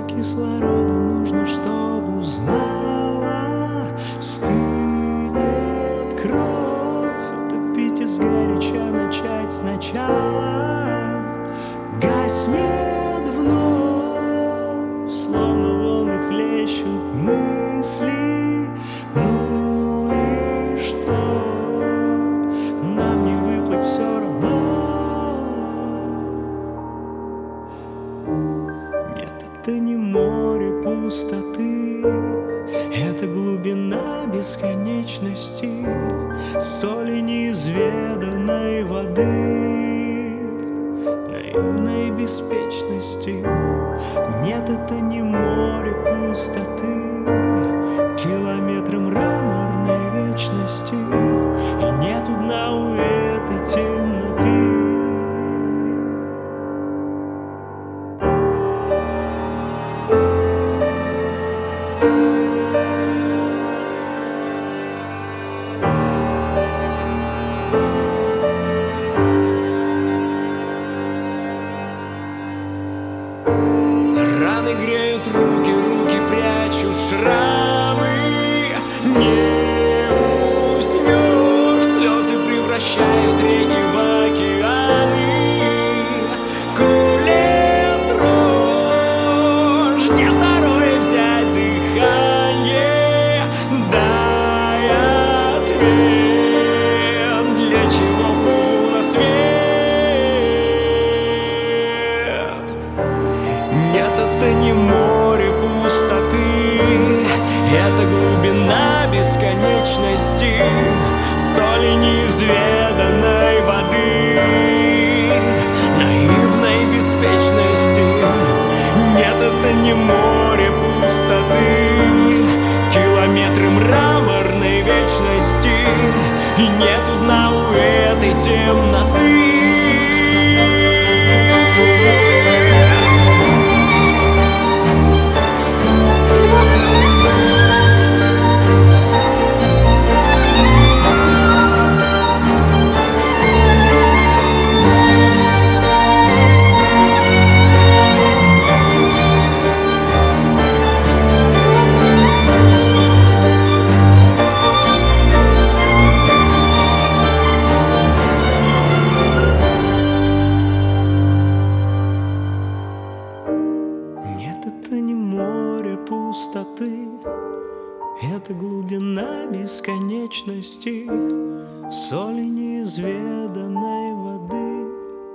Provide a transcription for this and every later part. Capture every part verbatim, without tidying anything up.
кислорода нужно, чтоб узнала. Стынет кровь, утопить изгоряча, начать сначала. Гаснет вновь, словно волны хлещут мысли. Ну и что? Нам не выплыть все равно. Нет, это не море пустоты, это глубина бесконечности, соли неизведанной воды, наивной беспечности. Нет, это не море пустоты, километры мраморной вечности, и нету дна у этой темноты. Раны греют руки, руки прячут шрамы. Не уснешь, слезы превращают реки в океаны. Колет дрожь, где второе взять дыхание? Дай ответ, для чего плыву на свет? Нет, это не море пустоты, это глубина бесконечности, соли неизведанной воды, наивной беспечности. Нет, это не море пустоты, километры мраморной вечности, и нету дна у этой темноты. Нет, это не море пустоты, это глубина бесконечности, соли неизведанной воды,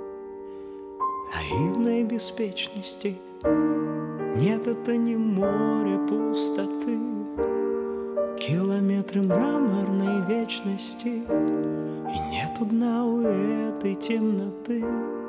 наивной беспечности. Нет, это не море пустоты, километры мраморной вечности, и нету дна у этой темноты.